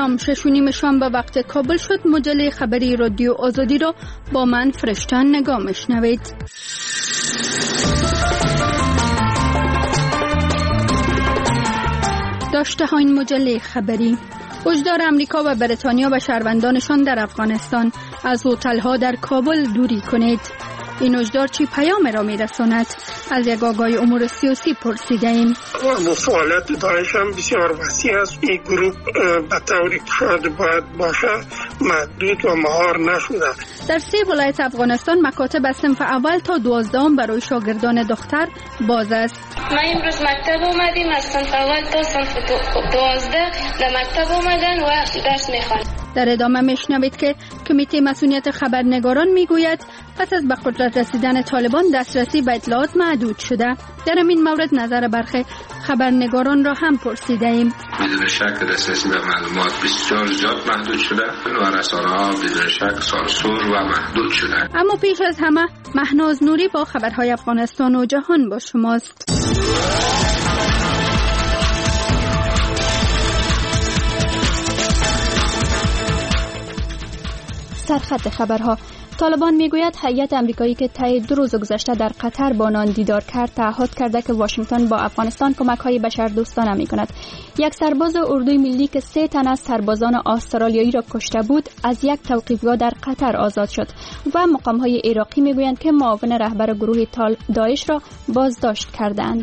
سلام، 6:30 شام به وقت کابل شد. مجله خبری رادیو آزادی را با من فرشته نگاه میشنوید. داشته ها این مجله خبری: هشدار امریکا و بریتانیا به شهروندانشان در افغانستان از هتل‌ها در کابل دوری کنید. این هشدار چی پیام را می‌رساند؟ از یک آگاه امور سیاسی پرسیده‌ایم. فعالیت داعش هم بسیار وسیع است. این گروه به طوری که شاید باید باشه محدود و مهار نشده. در 3 ولایت افغانستان مکاتب از صنف اول تا 12 برای شاگردان دختر باز است. ما امروز مکتب اومدیم، از صنف اول تا صنف 12 در مکتب اومدن و درس میخوان. در ادامه میشنوید که کمیته مسئولیت خبرنگاران میگوید پس از به قدرت رسیدن طالبان دسترسی به اطلاعات محدود شده. در این مورد نظر برخی خبرنگاران را هم پرسیده ایم. بدون شک دسترسی به معلومات بسیار زیاد محدود شده و رسانه‌ها بدون شک سانسور و محدود شده. اما پیش از همه مهناز نوری با خبرهای افغانستان و جهان با شماست. سرخط خبرها: طالبان میگوید هیئت آمریکایی که طی 2 روز گذشته در قطر با آنان دیدار کرد تعهد کرده که واشنگتن با افغانستان کمک‌های بشردوستانه می‌کند. یک سرباز اردوی ملی که 3 تن از سربازان استرالیایی را کشته بود از یک توقیفگاه در قطر آزاد شد و مقام‌های عراقی میگویند که معاون رهبر گروه داعش را بازداشت کردند.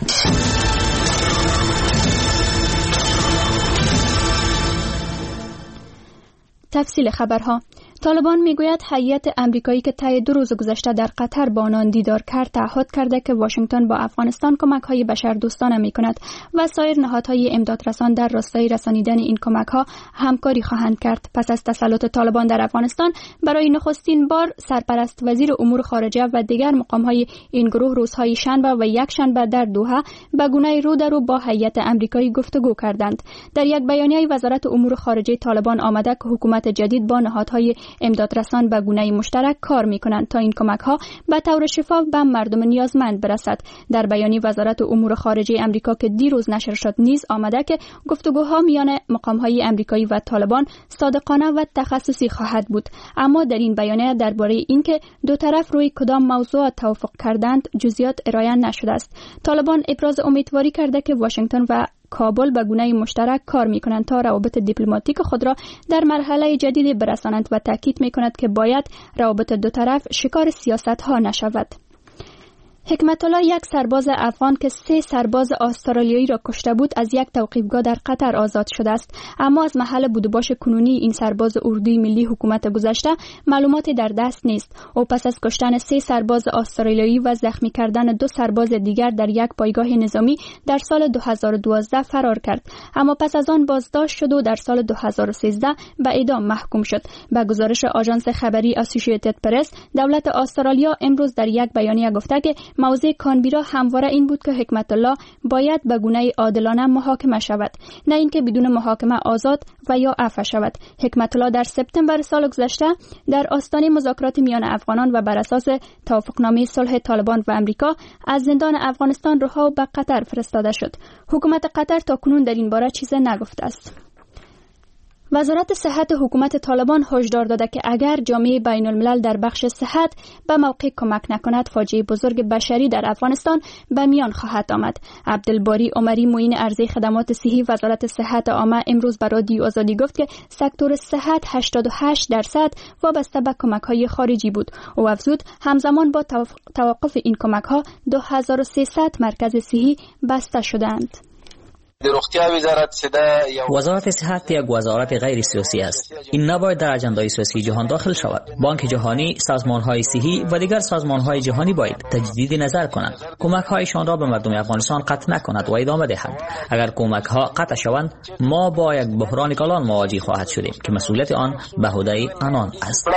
تفصیل خبرها: طالبان میگوید هیئت آمریکایی که طی 2 روز گذشته در قطر با آنان دیدار کرد تعهد کرده که واشنگتن با افغانستان کمک‌های بشردوستانه می‌کند و سایر نهادهای امدادرسان در راستای رسانیدن این کمک‌ها همکاری خواهند کرد. پس از تسلط طالبان در افغانستان برای نخستین بار سرپرست وزیر امور خارجه و دیگر مقام‌های این گروه روزهای شنبه و یک شنبه در دوحه به گونه رو در رو با هیئت آمریکایی گفتگو کردند. در یک بیانیه وزارت امور خارجه طالبان آمده که حکومت جدید با نهادهای امدادرسان به گونه مشترک کار می‌کنند تا این کمک‌ها به طور شفاف به مردم نیازمند برسد. در بیانیه وزارت امور خارجه آمریکا که دیروز نشر شد نیز آمده که گفتگوها میان مقام‌های آمریکایی و طالبان صادقانه و تخصصی خواهد بود. اما در این بیانیه درباره اینکه دو طرف روی کدام موضوع توافق کردند جزئیات ارائه نشده است. طالبان ابراز امیدواری کرده که واشنگتن و کابل به گونه مشترک کار می‌کنند تا روابط دیپلماتیک خود را در مرحله جدیدی برسانند و تاکید می‌کند که باید روابط دو طرف شکار سیاست‌ها نشود. حکمت الله، یک سرباز افغان که 3 سرباز استرالیایی را کشته بود، از یک توقیفگاه در قطر آزاد شده است. اما از محل بود و باش کنونی این سرباز اردوی ملی حکومت گذشته معلوماتی در دست نیست. او پس از کشتن 3 سرباز استرالیایی و زخمی کردن 2 سرباز دیگر در یک پایگاه نظامی در سال 2012 فرار کرد. اما پس از آن بازداشت شد و در سال 2013 به اعدام محکوم شد. به گزارش آژانس خبری اسوسییتد پرس، دولت استرالیا امروز در یک بیانیه گفته که موضع کانبرا همواره این بود که حکمت الله باید به گونه عادلانه محاکمه شود، نه اینکه بدون محاکمه آزاد و یا عفو شود. حکمت الله در سپتامبر سال گذشته در آستانه مذاکرات میان افغانان و بر اساس توافقنامه صلح طالبان و امریکا از زندان افغانستان رها و به قطر فرستاده شد. حکومت قطر تاکنون در این باره چیزی نگفته است. وزارت صحت حکومت طالبان هشدار داده که اگر جامعه بین الملل در بخش صحت به موقع کمک نکند فاجعه بزرگ بشری در افغانستان به میان خواهد آمد. عبدالباری عمری، معین عرضه خدمات صحی وزارت صحت عامه، امروز به رادیو آزادی گفت که سکتور صحت 88% وابسته به کمک‌های خارجی بود. او افزود همزمان با توقف این کمک‌ها 2300 مرکز صحی بسته شدند. وزارت صحت یک وزارت غیر سیاسی است. این نباید در اجندای سیاسی جهان داخل شود. بانک جهانی، سازمان‌های صحی و دیگر سازمان‌های جهانی باید تجدید نظر کنند. کمک‌هایشان را به مردم افغانستان قطع نکند و ادامه دهند. اگر کمک‌ها قطع شوند، ما با یک بحران کلان مواجه خواهد شدیم که مسئولیت آن به عهده آنان است.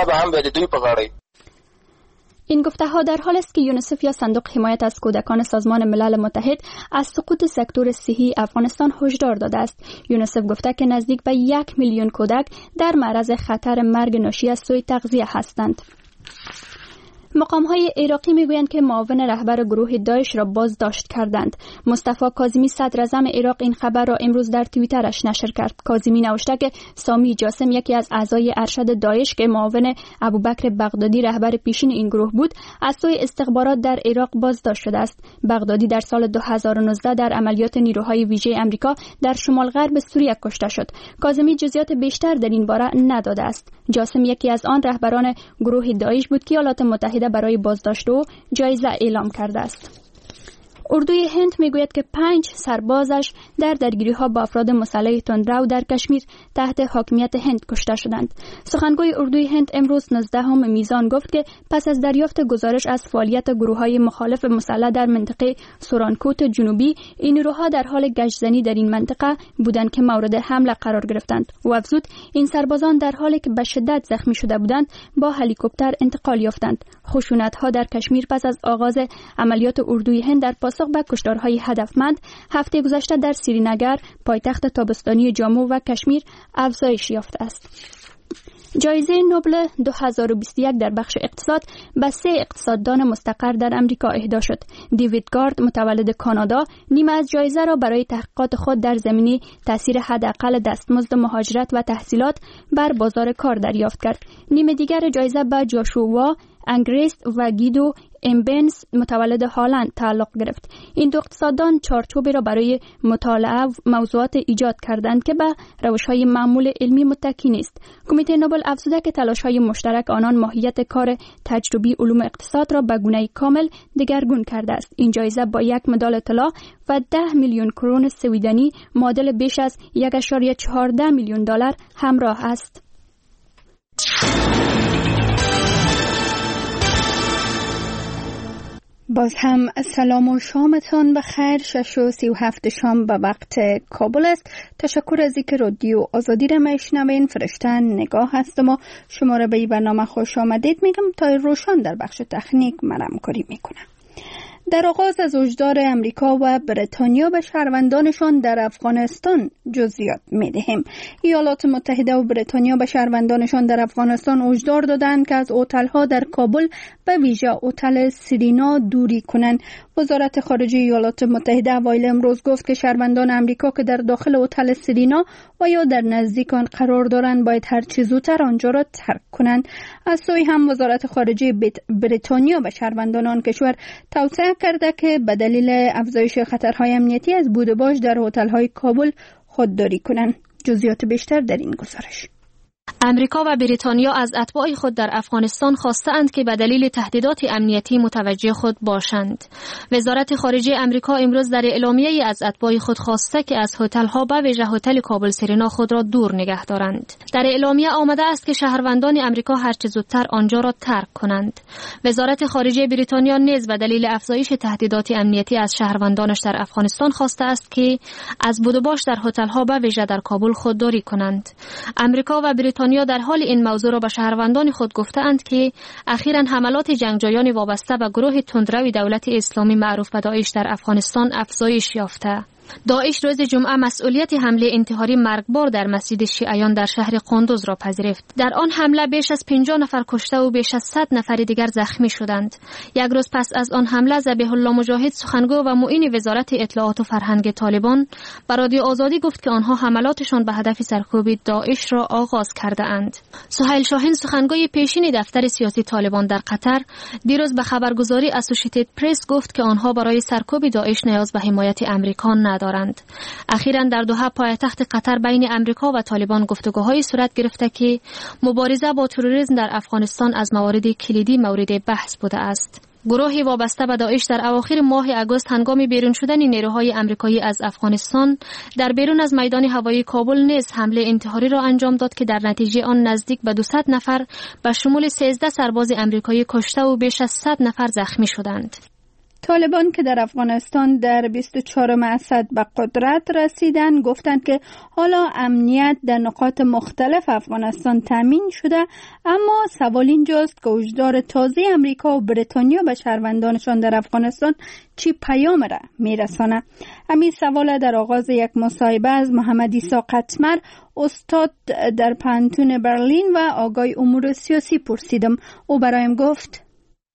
این گفته‌ها در حالی است که یونیسف یا صندوق حمایت از کودکان سازمان ملل متحد از سقوط سکتور صحی افغانستان هشدار داده است. یونیسف گفته که نزدیک به 1 میلیون کودک در معرض خطر مرگ ناشی از سوء تغذیه هستند. مقام‌های عراقی میگویند که معاون رهبر گروه داعش را بازداشت کردند. مصطفی کاظمی صدر اعظم عراق این خبر را امروز در توییترش نشر کرد. کاظمی نوشته که سامی جاسم، یکی از اعضای ارشد داعش که معاون ابوبکر بغدادی رهبر پیشین این گروه بود، از سوی استخبارات در عراق بازداشت شده است. بغدادی در سال 2019 در عملیات نیروهای ویژه آمریکا در شمال غرب سوریه کشته شد. کاظمی جزئیات بیشتر در این باره نداده است. جاسم یکی از آن رهبران گروه داعش بود که ایالات متحده برای بازداشت او جایزه اعلام کرده است. اردوی هند میگوید که 5 سربازش در درگیری‌ها با افراد مسلح تندرو در کشمیر تحت حاکمیت هند کشته شدند. سخنگوی اردوی هند امروز 19 میزان گفت که پس از دریافت گزارش از فعالیت گروه‌های مخالف مسلح در منطقه سورانکوت جنوبی، این نیروها در حال گشت‌زنی در این منطقه بودند که مورد حمله قرار گرفتند. او افزود این سربازان در حالی که به شدت زخمی شده بودند با هلیکوپتر انتقال یافتند. خشونت‌ها در کشمیر پس از آغاز عملیات اردوی هند در پاسخ به کشتارهای هدفمند هفته گذشته در سرینگر، پایتخت تابستانی جامو و کشمیر افزایش یافته است. جایزه نوبل 2021 در بخش اقتصاد به 3 اقتصاددان مستقر در امریکا اهدا شد. دیوید گارد متولد کانادا نیمه از جایزه را برای تحقیقات خود در زمینه تاثیر حداقل دستمزد مهاجرت و تحصیلات بر بازار کار دریافت کرد. نیمه دیگر جایزه به جاشوا انگریست و گیدو امبنس متولد هالند تعلق گرفت. این دو اقتصاددان چارچوبی را برای مطالعه موضوعات ایجاد کردند که به روش‌های معمول علمی متکی نیست. کمیته نوبل افزوده که تلاش‌های مشترک آنان ماهیت کار تجربی علوم اقتصاد را به گونه‌ای کامل دگرگون کرده است. این جایزه با 1 مدال طلا و 10 میلیون کرون سویدنی معادل بیش از 1.14 میلیون دلار همراه است. باز هم سلام و شامتان بخیر. 6:37 شام به وقت کابل است. تشکر از اینکه رادیو آزادی را میشنوین. فرشته نگاه هستم و شما را به این برنامه خوش آمدید میگم. تا روشن در بخش تکنیک من همکاری میکنم. در آغاز از هشدار امریکا و بریتانیا به شهروندانشان در افغانستان جزئیات می‌دهیم. ایالات متحده و بریتانیا به شهروندانشان در افغانستان هشدار دادند که از هتل‌ها در کابل به ویژه هتل سرینا دوری کنند. وزارت خارجه ایالات متحده اوایل امروز گفت که شهروندان امریکا که در داخل هتل سرینا و یا در نزدیک آن قرار دارند باید هر چه زودتر آنجا را ترک کنند. از سوی هم وزارت خارجه بریتانیا به شهروندان آن کشور توصیه کرده که به دلیل افزایش خطرهای امنیتی از بود و باش در هتل‌های کابل خودداری کنند. جزئیات بیشتر در این گزارش. امریکا و بریتانیا از اتباع خود در افغانستان خواستند که به دلیل تهدیدات امنیتی متوجه خود باشند. وزارت خارجه امریکا امروز در اعلامیه‌ای از اتباع خود خواسته که از هتل‌ها به ویژه هتل کابل سرینا خود را دور نگه دارند. در اعلامیه آمده است که شهروندان امریکا هر چه زودتر آنجا را ترک کنند. وزارت خارجه بریتانیا نیز به دلیل افزایش تهدیدات امنیتی از شهروندانش در افغانستان خواسته است که از بود و باش در هتل‌ها به ویژه در کابل خودداری کنند. امریکا و بریتانیا در حال این موضوع را به شهروندان خود گفتند که اخیراً حملات جنگجویان وابسته به گروه تندرو دولت اسلامی معروف به داعش در افغانستان افزایش یافته. داعش روز جمعه مسئولیت حمله انتحاری مرگبار در مسجد شیعیان در شهر قندوز را پذیرفت. در آن حمله بیش از 50 نفر کشته و بیش از 100 نفر دیگر زخمی شدند. یک روز پس از آن حمله ذبیح الله مجاهد سخنگو و معین وزارت اطلاعات و فرهنگ طالبان به رادیو آزادی گفت که آنها حملاتشان به هدف سرکوب داعش را آغاز کرده اند. سهیل شاهین سخنگوی پیشین دفتر سیاسی طالبان در قطر دیروز به خبرگزاری اسوسییتد پرس گفت که آنها برای سرکوب داعش نیاز به حمایت امریکا دارند. اخیراً در دوحه پایتخت قطر بین امریکا و طالبان گفتگوهای صورت گرفته که مبارزه با تروریسم در افغانستان از موارد کلیدی مورد بحث بوده است. گروهی وابسته به داعش در اواخر ماه اگوست هنگام بیرون شدن نیروهای آمریکایی از افغانستان در بیرون از میدان هوایی کابل نیز حمله انتحاری را انجام داد که در نتیجه آن نزدیک به 200 نفر به شمول 13 سرباز آمریکایی کشته و بیش از 100 نفر زخمی شدند. طالبان که در افغانستان در 24 اسد به قدرت رسیدند گفتند که حالا امنیت در نقاط مختلف افغانستان تامین شده، اما سوال اینجاست که هشدار تازه امریکا و بریتانیا به شهروندانشان در افغانستان چی پیام را میرسانه؟ همین سوال در آغاز یک مصاحبه از محمد عیسی قطمر استاد در پانتون برلین و آگاه امور سیاسی پرسیدم. او برایم گفت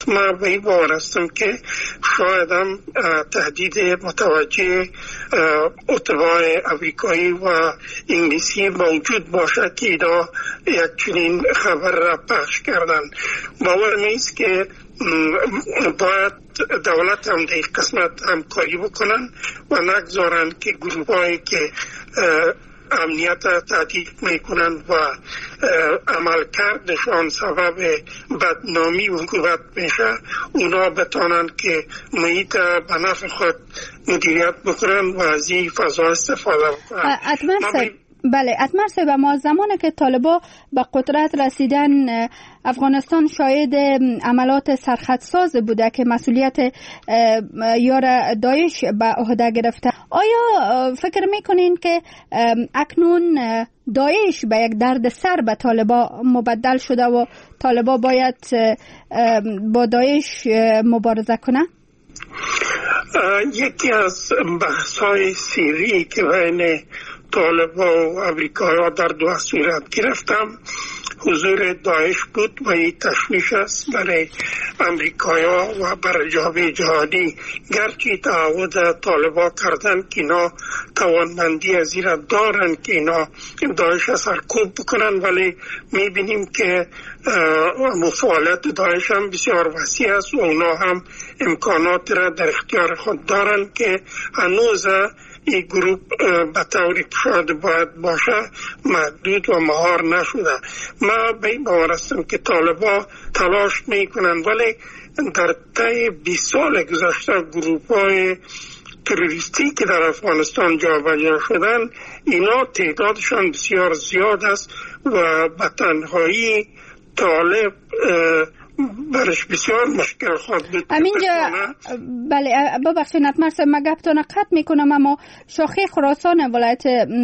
ما به این باور هستم که شاید هم تهدید متوجه اتباع امریکایی و انگلیسی موجود باشد که اینا یک چنین خبر را پخش کردن. باور نیست که باید دولت هم در قسمت همکاری بکنن و نگذارن که گروه‌هایی که امنیت تهدید میکنن و عملکردشان سبب بدنامی حکومت میشه، اونا بتانن که محیط به نفع خود مدیریت بکنن و از این فضا استفاده بکنن. بله اتمر صاحب، ما زمانی که طالبان به قدرت رسیدن افغانستان شاهد عملات سرخطساز بوده که مسئولیت یار داعش به عهده گرفته. آیا فکر میکنین که اکنون داعش به یک درد سر به طالبان مبدل شده و طالبان باید با داعش مبارزه کنه؟ یکی از بحث‌های سیری که بین طالبان و امریکایی در دو صورت گرفتم حضور داعش بود و این تشویش است برای امریکایی و برای جامعه جهانی. گرچه تعهد طالبان کردن که اینا توانمندی از این دارن که اینا داعش سرکوب بکنن، ولی میبینیم که فعالیت داعش هم بسیار وسیع است و اونا هم امکانات را در اختیار خود دارن که هنوز این گروه به طوری که شاید باید باشه محدود و مهار نشده. ما به این باور هستم که طالبان تلاش میکنن، ولی در طی 20 سال گذشته گروه‌های تروریستی که در افغانستان جابجا شدن اینا تعدادشان بسیار زیاد است و به تنهایی طالب برش بسیار مشکل خواهد بود. همینجا بله ببخشید نتمرس ما گپتون قطع میکنم، اما شاخه خراسان ولایت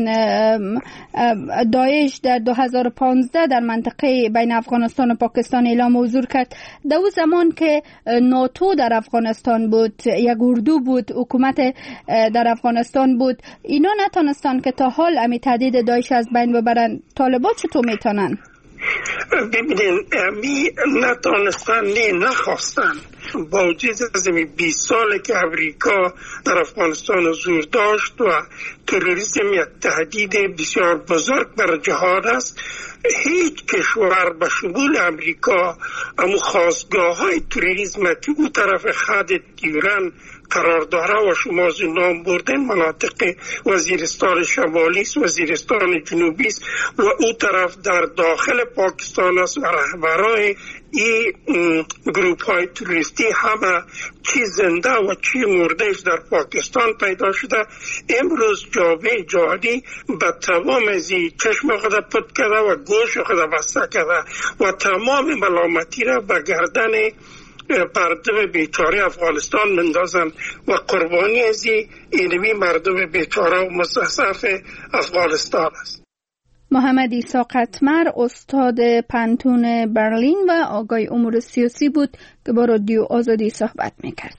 داعش در 2015 در منطقه بین افغانستان و پاکستان اعلام حضور کرد. در اون زمان که ناتو در افغانستان بود، یک اردو بود، حکومت در افغانستان بود، اینا نتونستن که تا حال امی تهدید داعش از بین ببرن. طالبان چطور میتونن؟ ببینین امی نتانستن نخواستن. با وجود از 20 ساله که امریکا در افغانستان حضور داشت و تروریسم یک تهدید بسیار بزرگ بر جهان است، هیچ کشور به شمول امریکا اما خواستگاه های تروریسم که او طرف خط ایران قرار داره و شما از نام بردن مناطق وزیرستان شمالی است، وزیرستان جنوبی است و او طرف در داخل پاکستان است و رهبرای این گروپ های تروریستی همه چی زنده و چی مردهش در پاکستان پیدا شده. امروز جامعه جهانی به تمام از چشم خود پت کرده و گوش خود بسته کرده و تمام ملامتی را به گردن مردم بیچاره افغانستان مندازن و قربانی از اینمی مردم بیچاره و مستضعف افغانستان است. محمد عیسی قطمر استاد پانتون برلین و آقای امور سیاسی بود که با رادیو آزادی صحبت میکرد.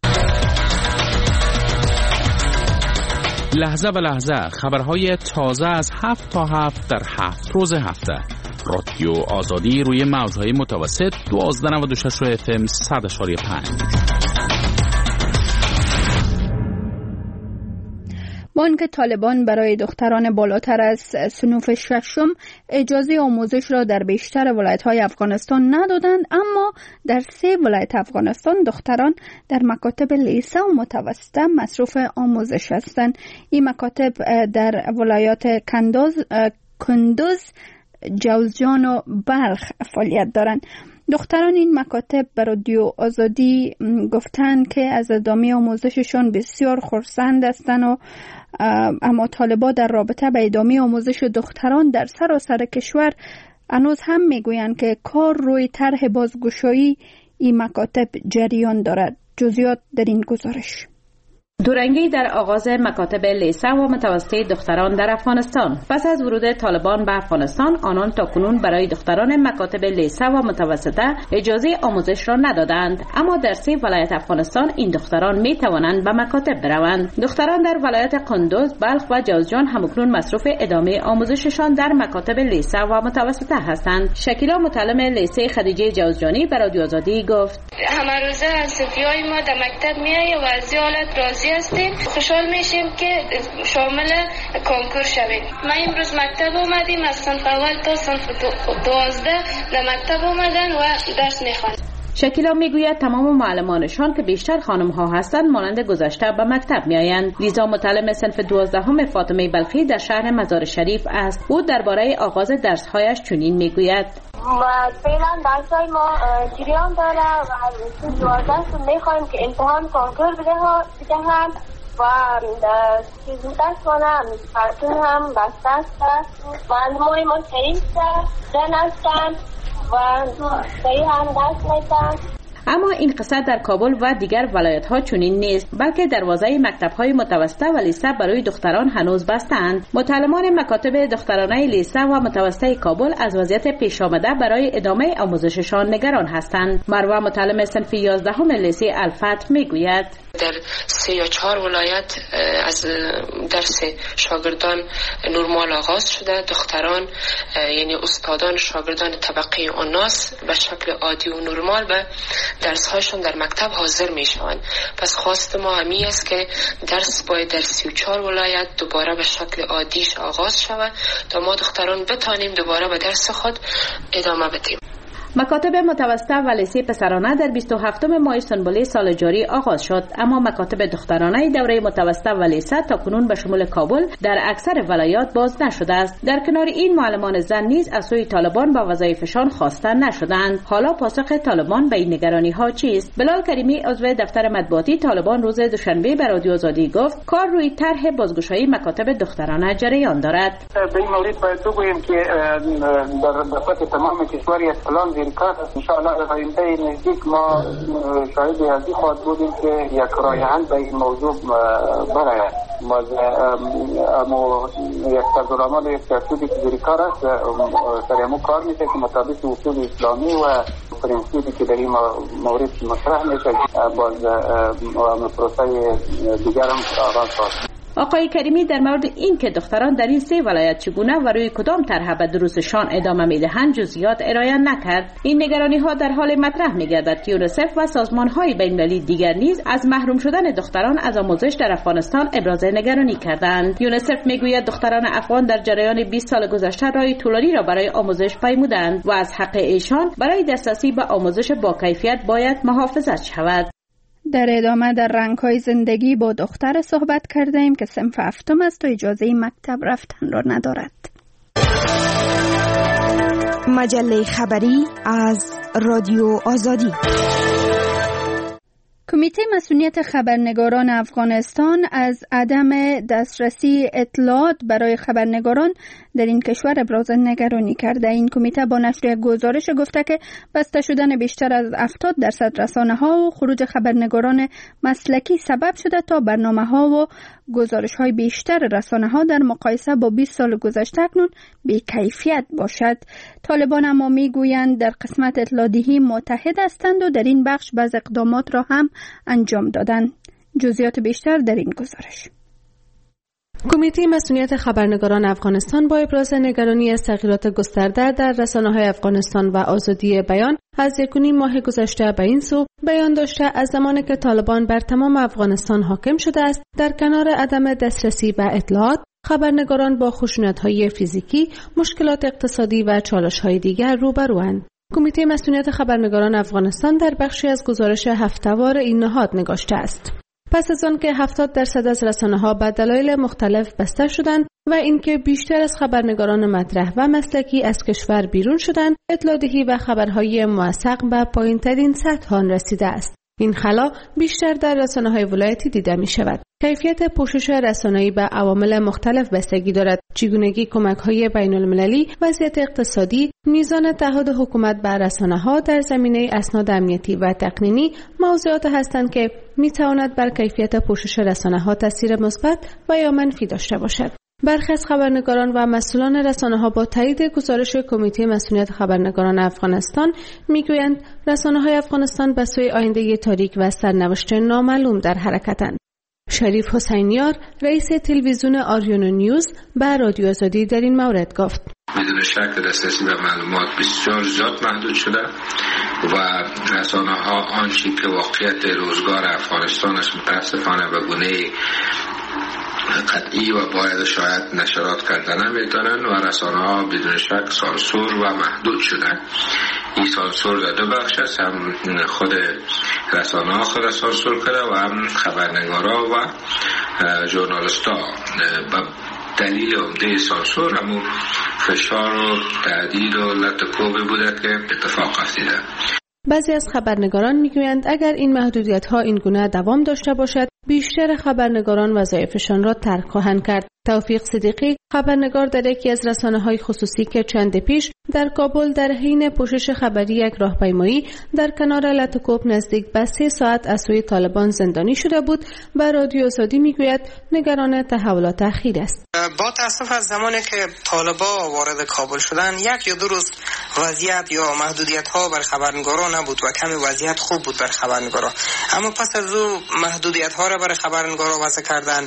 لحظه به لحظه خبرهای تازه از 7 تا 7 در 7 روز هفته. رادیو آزادی روی موجهای متوسط 1296 FM 100.5. بانک طالبان برای دختران بالاتر از صنف ششم اجازه آموزش را در بیشتر ولایت‌های افغانستان ندادند، اما در 3 ولایت افغانستان دختران در مکاتب لیسه و متوسطه مصروف آموزش هستند. این مکاتب در ولایات کندوز، جوزجان و بلخ فعالیت دارند. دختران این مکاتب به رادیو آزادی گفتند که از ادامه آموزششان بسیار خرسند هستند و اما طالبان در رابطه به ادامه آموزش دختران در سراسر کشور هنوز هم میگویند که کار روی طرح بازگشایی این مکاتب جریان دارد. جزئیات در این گزارش. دورنگی در آغاز مکاتب لیسه و متوسطه دختران در افغانستان. پس از ورود طالبان به افغانستان، آنان تاکنون برای دختران مکاتب لیسه و متوسطه اجازه آموزش را ندادند، اما در 3 ولایت افغانستان این دختران می توانند به مکاتب بروند. دختران در ولایت قندوز، بلخ و جوزجان همکنون مصروف ادامه آموزششان در مکاتب لیسه و متوسطه هستند. شکیلا متعلم لیسه خدیجه جوزجانی به رادیو آزادی گفت: همه روزه از صفیای ما در مکتب میاییم و از حالت راضی هستیم. خوشحال میشیم که شامل کنکور شویم. ما امروز مکتب اومدیم، از صنف اول تا صنف 12 در مکتب اومدن و درس میخوان. شکیلا میگوید تمام معلمانشان که بیشتر خانم ها هستند مانند گذشته به مکتب میآیند. لیزا متعلم صنف 12 فاطمه بلخی در شهر مزار شریف است. او درباره آغاز درس هایش چنین میگوید: فعلا درسای ما جریان داره و صنف 12 میخوایم که امتحان کنکور بدهند و درس کنم پرتون هم بسته است. معلمای ما شریف زن هستند و صحیح هم درس میدن. اما این قصه در کابل و دیگر ولایت ها چنین نیست، بلکه دروازه مکتب های متوسطه و لیسه برای دختران هنوز بستند. متعلمان مکاتب دخترانه لیسه و متوسطه کابل از وضعیت پیش آمده برای ادامه آموزششان نگران هستند. مروه متعلم صنف 11 لیسه الفتح میگوید: در 3 یا 4 ولایت از درس شاگردان نرمال آغاز شده. دختران یعنی استادان شاگردان طبقه اوناس به شکل عادی و نرمال به درس هاشون در مکتب حاضر می شوند. پس خواست ما همی است که درس باید در 34 ولایت دوباره به شکل عادیش آغاز شود تا ما دختران بتانیم دوباره به درس خود ادامه بدیم. مکاتب متوسطه و لیسه پسرانه در 27 ماه سنبله سال جاری آغاز شد، اما مکاتب دخترانه دوره متوسطه و لیسه تاکنون به شمول کابل در اکثر ولایات باز نشده است. در کنار این معلمان زن نیز از سوی طالبان به وظایفشان خواسته نشدند. حالا پاسخ طالبان به این نگرانی ها چیست؟ بلال کریمی عضو دفتر مطبوعاتی طالبان روز دوشنبه به رادیو آزادی گفت: کار روی طرح بازگشایی مکاتب دخترانه جریان دارد. به این مورد باید بگوییم که در دفعه تمام کشوری اسلام کار ان شاء الله در آینده نزدیک ما شاهد ازی خواهد بودیم که یک رای حل به این موضوع برآید. ما یک سازمان سیاسی که در کار است سریعا کار میشه که مطابق اصول اسلامی و پرنسیپی که در این مورد مطرح میشه باز پروسه دیگر هم آغاز خواهد. آقای کریمی در مورد این که دختران در این 3 ولایت چگونه و روی کدام طرح به دروسشان ادامه میدهند جزئیات ارائه نکرد. این نگرانی ها در حال مطرح میگردد که یونیسف و سازمان های بین المللی دیگر نیز از محروم شدن دختران از آموزش در افغانستان ابراز نگرانی کردند. یونیسف میگوید دختران افغان در جریان 20 سال گذشته راه طولانی را برای آموزش پیمودند و از حق ایشان برای دسترسی به آموزش با کیفیت باید محافظت شود. در ادامه در رنگ‌های زندگی با دختر صحبت کردیم که صنف 7 است و اجازه مکتب رفتن را ندارد. مجله خبری از رادیو آزادی. کمیته مسئولیت خبرنگاران افغانستان از عدم دسترسی اطلاعات برای خبرنگاران در این کشور ابراز نگرانی کرده. این کمیته با نشر یک گزارش گفته که بسته شدن بیشتر از 70% رسانه‌ها و خروج خبرنگاران مسلکی سبب شده تا برنامه‌ها و گزارش‌های بیشتر رسانه‌ها در مقایسه با 20 سال گذشته اکنون بی‌کیفیت باشد. طالبان اما می‌گویند در قسمت اطلاع‌دهی متحد هستند و در این بخش بعض اقدامات را هم انجام دادند. جزئیات بیشتر در این گزارش. کمیته مسئولیت خبرنگاران افغانستان با ابراز نگرانی از تغییرات گسترده در رسانه‌های افغانستان و آزادی بیان از 1.5 ماه گذشته به این سو بیان داشته از زمانی که طالبان بر تمام افغانستان حاکم شده است، در کنار عدم دسترسی به اطلاعات، خبرنگاران با خشونت‌های فیزیکی، مشکلات اقتصادی و چالش‌های دیگر روبروند. کمیته مسئولیت خبرنگاران افغانستان در بخشی از گزارش هفته‌وار این نهاد نگاشته است: پس از آن که 70% از رسانه‌ها به دلایل مختلف بسته شدند و اینکه بیشتر از خبرنگاران مطرح و مسلکی از کشور بیرون شدند، اطلاع‌دهی و خبرهای موثق به پایین‌ترین سطح آن رسیده است. این خلا بیشتر در رسانه‌های ولایتی دیده می شود. کیفیت پوشش رسانه‌ای به عوامل مختلف بستگی دارد. چگونگی کمک‌های بین‌المللی، وضعیت اقتصادی، میزان تعهد حکومت بر رسانه‌ها در زمینه اسناد امنیتی و تقنینی موضوعات هستند که می‌تواند بر کیفیت پوشش رسانه‌ها تاثیر مثبت و یا منفی داشته باشد. برخی از خبرنگاران و مسئولان رسانه‌ها با تایید گزارش کمیته مسئولیت خبرنگاران افغانستان میگویند رسانه‌های افغانستان به سوی آینده تاریک و سرنوشت نامعلوم در حرکتند. شریف حسینیار رئیس تلویزیون آریون نیوز به رادیو آزادی در این مورد گفت: بدون شک دسترسی به معلومات بسیار زیاد محدود شده و رسانه‌ها آنچه که واقعیت روزگار افغانستانش متاسفانه به گونه قطعی و باید شاید نشرات کردن نمیتونن و رسانه‌ها بدون شک سانسور و محدود شدن. این سانسور در دو بخش است، هم خود رسانه‌ها خود سانسور کرده و هم خبرنگارا و ژورنالیست‌ها. دلیل عمده سانسور همون فشار و تهدید و لطکوبی بوده که اتفاق افتاده. بعضی از خبرنگاران میگویند اگر این محدودیت‌ها این گونه دوام داشته باشد بیشتر خبرنگاران وظایفشان را ترک خواهند کرد. توفیق صدیقی خبرنگار در یکی از رسانه‌های خصوصی که چند پیش در کابل در حین پوشش خبری یک راهپیمایی در کنار لاتوکوب نزدیک به 3 ساعت از سوی طالبان زندانی شده بود و رادیو آزادی میگوید نگران تحولات اخیر است. با تاسف از زمانی که طالبان وارد کابل شدن 1 یا 2 روز وضعیت یا محدودیت‌ها بر خبرنگاران نبود و کمی وضعیت خوب بود بر خبرنگاران، اما پس از او محدودیت‌ها را برای خبرنگاران وضع کردن.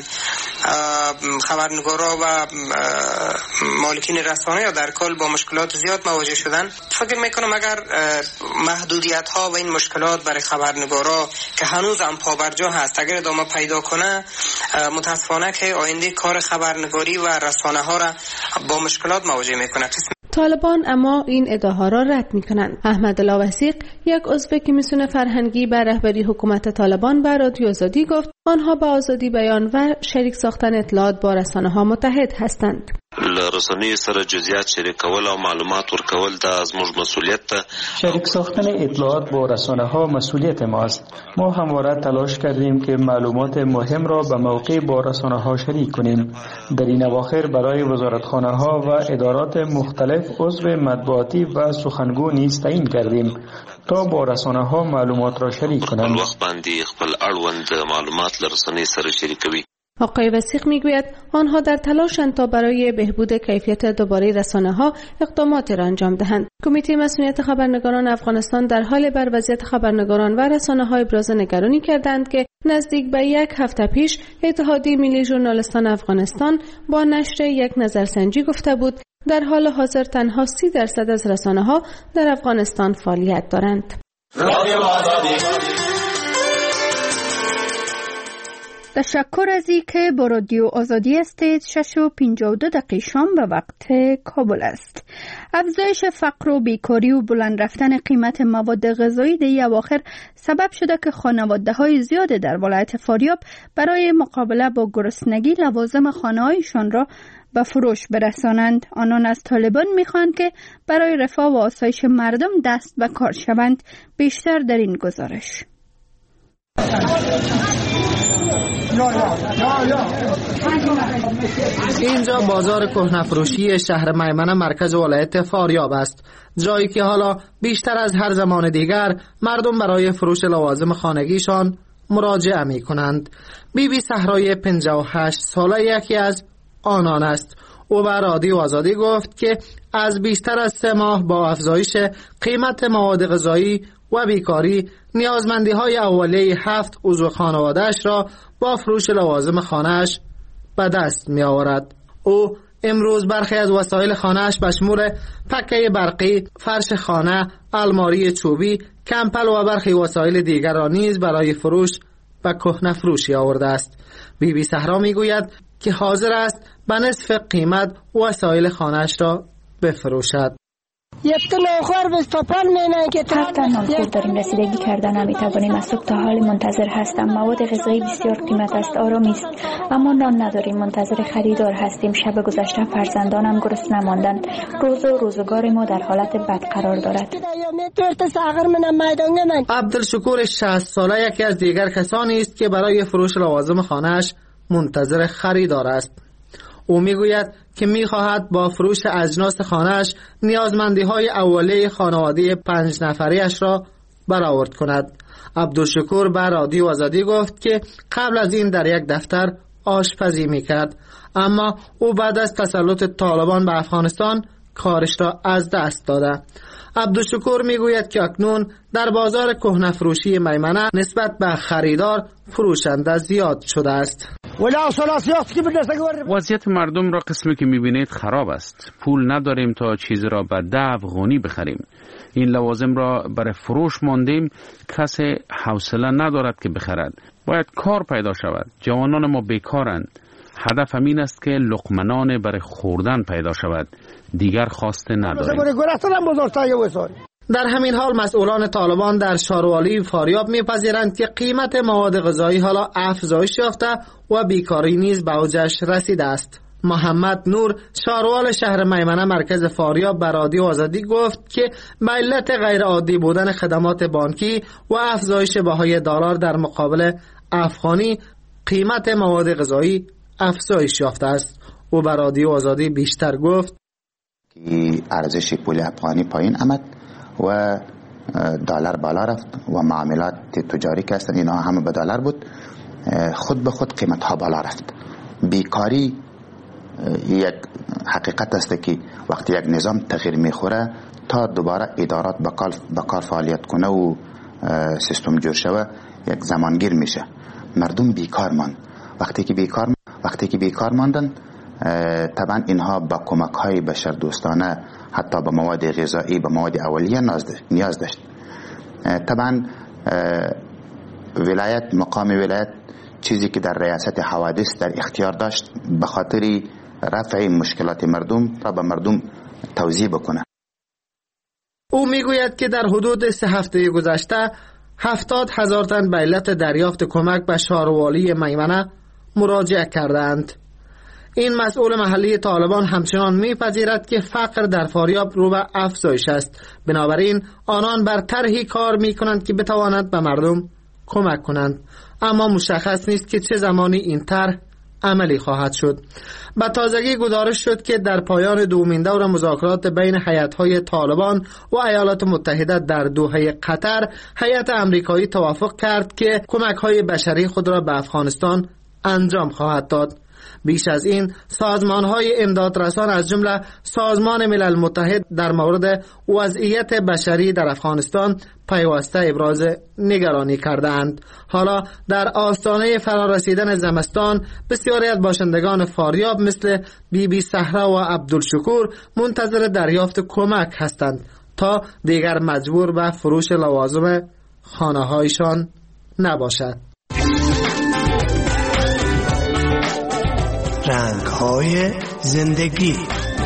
خبرنگارا و مالکین رسانه در کل با مشکلات زیاد مواجه شدن. فکر میکنم اگر محدودیت ها و این مشکلات برای خبرنگارا که هنوز هم پابرجا هست اگر ادامه پیدا کنه، متاسفانه که آینده کار خبرنگاری و رسانه ها را با مشکلات مواجه میکنه. طالبان اما این ادعاها را رد می‌کنند. احمد الله وثیق یک عضو کمیسیون فرهنگی به رهبری حکومت طالبان به رادیو آزادی گفت آنها با آزادی بیان و شریک ساختن اطلاعات با رسانه‌ها متحد هستند. رسانه‌ی سره جزئیات شریک کول او معلومات ورکول د زموږ مسئولیت ده. شریک ساختن اطلاعات با رسانه‌ها مسئولیت ماست. ما همواره تلاش کردیم که معلومات مهم را به موقع با رسانه‌ها شریک کنیم. در این اواخر برای وزارتخانه‌ها و ادارات مختلف عضو مطبوعاتی و سخنگو نیز تعیین کردیم تا با رسانه‌ها معلومات را شریک کنند. وخت باندې خپل اړوند معلومات له رسنۍ سره شریکوي. آقای وثیق میگوید آنها در تلاشند تا برای بهبود کیفیت دوباره رسانه‌ها اقداماتی را انجام دهند. کمیته مسئولیت خبرنگاران افغانستان در حال بر وضعیت خبرنگاران و رسانه‌ها ابراز نگرانی کردند که نزدیک به 1 هفته پیش اتحادیه ملی ژورنالیستان افغانستان با نشر یک نظرسنجی گفته بود در حال حاضر تنها 30% از رسانه‌ها در افغانستان فعالیت دارند. تشکر از اینکه با رادیو آزادی هستید. 6:52 شام به وقت کابل است. افزایش فقر و بیکاری و بلند رفتن قیمت مواد غذایی در اواخر سبب شده که خانواده‌های زیاد در ولایت فاریاب برای مقابله با گرسنگی لوازم خانه‌هایشان را به فروش برسانند. آنان از طالبان می‌خواهند که برای رفاه و آسایش مردم دست به کار شوند. بیشتر در این گزارش. اینجا بازار کهنه‌فروشی شهر میمنه مرکز ولایت فاریاب است، جایی که حالا بیشتر از هر زمان دیگر مردم برای فروش لوازم خانگیشان مراجعه می کنند. بیبی صحرای 58 ساله یکی از آنان است. او به رادیو آزادی گفت که از بیشتر از 3 ماه با افزایش قیمت مواد غذایی و بیکاری نیازمندی‌های اولیه 7 عضو خانواده‌اش را با فروش لوازم خانه‌اش به دست می‌آورد. او امروز برخی از وسایل خانه‌اش به شمول پکه برقی، فرش خانه، الماری چوبی، کمپل و برخی وسایل دیگر را نیز برای فروش به کهنه‌فروشی آورده است. بیبی صحرا می‌گوید که حاضر است به نصف قیمت وسایل خانه‌اش را بفروشد. حتی نانخور داریم رسیدگی کرده نمیتوانیم از صبح تا حال منتظر هستم. مواد غذایی بسیار قیمت است، آرامی است، اما نان نداریم، منتظر خریدار هستیم. شب گذشته فرزندانم گرسنه ماندند. روز و روزگار ما در حالت بد قرار دارد. عبدالشکور 60 ساله یکی از دیگر کسانی است که برای فروش لوازم خانه‌اش منتظر خریدار است. او میگوید که میخواهد با فروش اجناس خانه‌اش نیازمندی‌های اولیه خانواده 5 نفریش را برآورد کند. عبدالشکور به رادیو آزادی گفت که قبل از این در یک دفتر آشپزی میکرد، اما او بعد از تسلط طالبان به افغانستان کارش را از دست داده. عبدالشکور میگوید که اکنون در بازار کهنه فروشی میمنه نسبت به خریدار فروشنده زیاد شده است. وضعیت مردم را قسمی که میبینید خراب است. پول نداریم تا چیزی را به 10 افغانی بخریم. این لوازم را برای فروش ماندیم، کسی حوصله ندارد که بخرد. باید کار پیدا شود. جوانان ما بیکارند. هدف همین است که لقمه برای خوردن پیدا شود. دیگر خواسته نداریم. در همین حال مسئولان طالبان در شاروالی فاریاب میپذیرند که قیمت مواد غذایی حالا افزایش یافته و بیکاری نیز به اوجش رسیده است. محمد نور شاروال شهر میمنه مرکز فاریاب به رادیو آزادی گفت که به علت غیر عادی بودن خدمات بانکی و افزایش بهای دلار در مقابل افغانی قیمت مواد غذایی افزایش یافته است. او به رادیو آزادی بیشتر گفت که ارزش پول افغانی پایین آمد و دلار بالا رفت و معاملات تجاری که هستند اینها همه به دلار بود، خود به خود قیمت ها بالا رفت. بیکاری یک حقیقت است که وقتی یک نظام تغییر میخوره تا دوباره ادارات به کار فعالیت کنه و سیستم جور شوه یک زمانگیر میشه. مردم بیکار ماند. وقتی که بیکار ماندن طبعا اینها با کمک های بشردوستانه حتی به مواد غذایی، به مواد اولیه نیاز داشت. طبعا مقام ولایت چیزی که در ریاست حوادث در اختیار داشت به خاطر رفع مشکلات مردم را به مردم توزیع بکنه. او میگوید که در حدود 3 هفته گذشته 70,000 تن به علت دریافت کمک به شاروالی میمنه مراجعه کردند. این مسئول محلی طالبان همچنان میپذیرد که فقر در فاریاب رو به افزایش است. بنابراین آنان بر طرحی کار میکنند که بتواند به مردم کمک کنند، اما مشخص نیست که چه زمانی این طرح عملی خواهد شد. به تازگی گزارش شد که در پایان دومین دور مذاکرات بین هیئت‌های طالبان و ایالات متحده در دوحه قطر، هیئت امریکایی توافق کرد که کمک‌های بشری خود را به افغانستان انجام خواهد داد. بیش از این سازمان‌های امدادرسان از جمله سازمان ملل متحد در مورد وضعیت بشری در افغانستان پیوسته ابراز نگرانی کردند. حالا در آستانه فرارسیدن زمستان بسیاری از باشندگان فاریاب مثل بی صحرا و عبدالشکور منتظر دریافت کمک هستند تا دیگر مجبور به فروش لوازم خانه‌هایشان نباشد. رنگ‌های زندگی.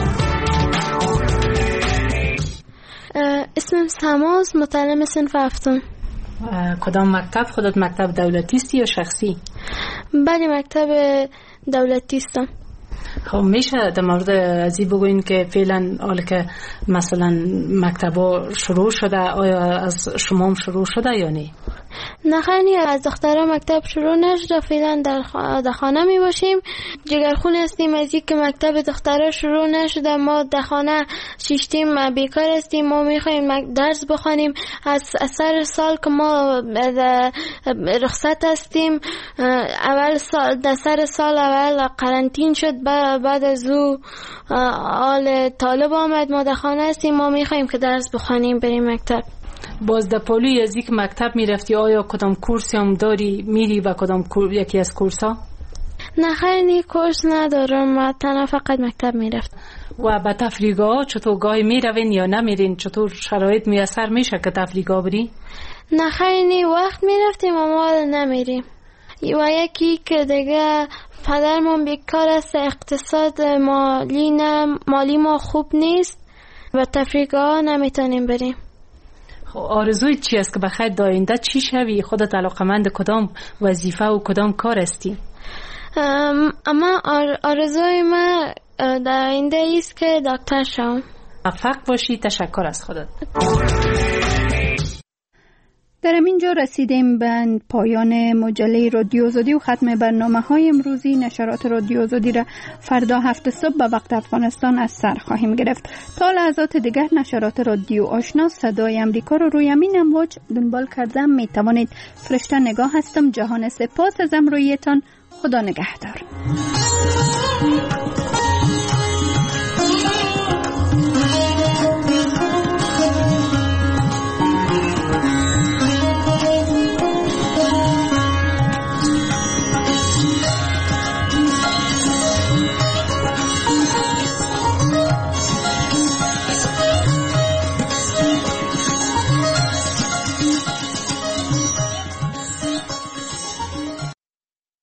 اسمم سماز، متعلم صنف 7. کدام مکتب؟ خودت مکتب دولتی هستی یا شخصی؟ بله مکتب دولتی هستم. خب میشه در مورد ازی بگوین که فعلا حالا که مثلا مکتبا شروع شده، آیا از شما هم شروع شده یا نه؟ نه خیلی از دخترها مکتب شروع نشده، فعلا در خانه می باشیم. جگرخون هستیم از این که مکتب دخترها شروع نشده. ما در خانه شیشتیم، بیکار هستیم. ما میخوایم درس بخوانیم. از سر سال که ما رخصت هستیم، اول سال در سر سال اول قرنطین شد، بعد از او آل طالب آمد. ما در خانه هستیم، ما میخوایم که درس بخوانیم بریم مکتب. باز در پالوی از یک مکتب میرفتی، آیا کدام کورسی هم داری میری و کدام یکی از کورس ها؟ نه خیلی کورس ندارم، ما تنها فقط مکتب میرفت. و به تفریح‌ها چطور گاهی میروین یا نمیرین؟ چطور شرایط میسر میشه که تفریح‌ها بری؟ نه خیلی وقت میرفتیم اما نمیریم. و یکی که دیگه پدرمون بیکار است، اقتصاد مالی ما خوب نیست، و تفریحگاه نمیتونیم بریم. خب آرزوی چی است که بخیر در آینده چی شوی؟ خودت علاقمند کدام وظیفه و کدام کار هستی؟ اما آرزوی من در آینده است که دکتر شوم. موفق باشی. تشکر از خودت. در همینجا رسیدیم به پایان مجله رادیو آزادی و ختم برنامه‌های امروزی. نشرات رادیو آزادی را فردا 7 صبح به وقت افغانستان از سر خواهیم گرفت. تا لحظات دیگر نشرات رادیو آشنا صدای امریکا رو روی همین امواج دنبال کردم. می توانید. فرشته نگاه هستم. جهان سپاس از همراهیتان. خدا نگهدار.